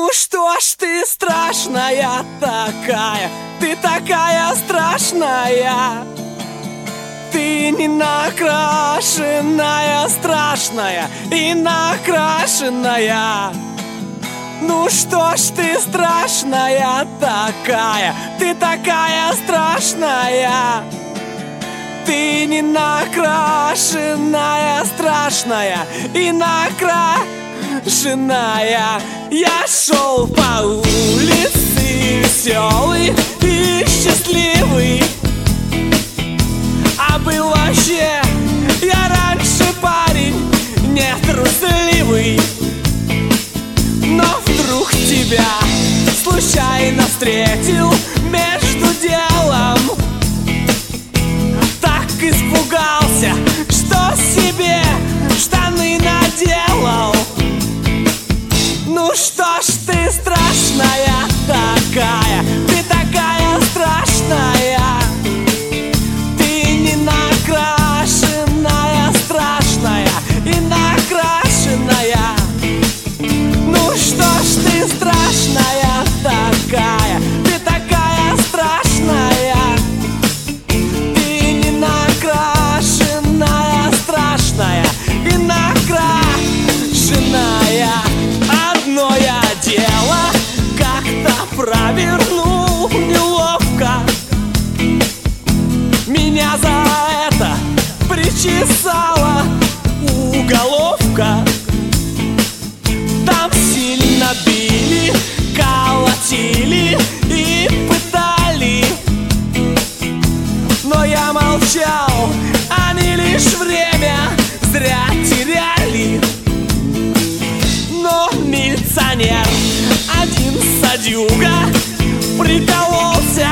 Ну что ж ты страшная такая, ты такая страшная. Ты не накрашенная, страшная и накрашенная. Ну что ж ты страшная такая, ты такая страшная. Ты не накрашенная, страшная и накрашенная. Я шел по улице веселый и счастливый, а был вообще я раньше парень нетрусливый. Но вдруг тебя случайно встретил между делом. Так испугался, что себе штаны наделал. Ну что ж ты страшная такая, ты такая страшная. Ты не накрашенная, страшная и накрашенная. Ну что ж ты страшная такая, ты такая страшная. Ты не накрашенная, страшная и накрашенная. Одно я дело как-то провернул неловко. Меня за это причесала уголовка. Там сильно били, колотили и пытали, но я молчал, они лишь время зря теряли. Но милиционер, один садюга, прикололся,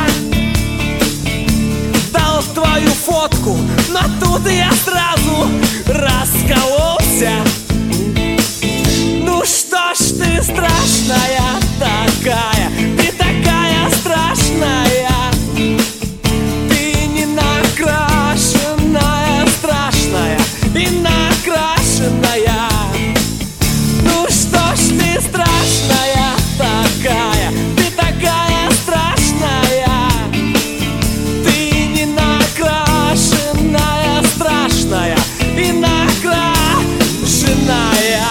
дал твою фотку, но тут я сразу раскололся. Ну что ж ты страшная такая, ты такая страшная. Ты не накрашенная, страшная и накрашенная. Ну что ж ты страшная такая, ты такая страшная. Ты не накрашенная, страшная и накрашенная.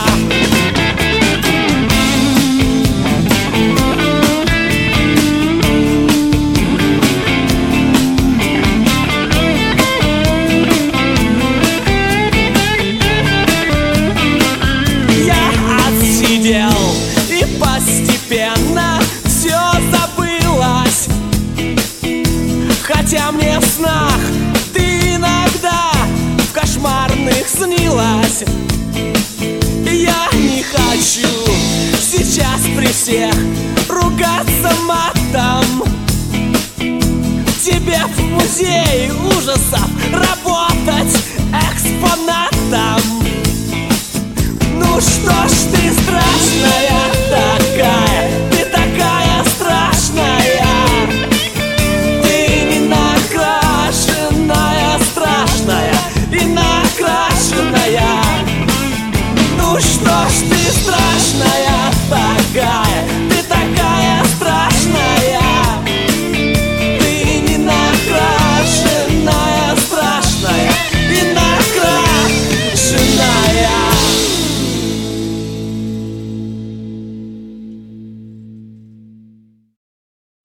И постепенно все забылось, хотя мне в снах ты иногда в кошмарных снилась. Я не хочу сейчас при всех ругаться матом. Тебе в музее ужасов работать экспонатом.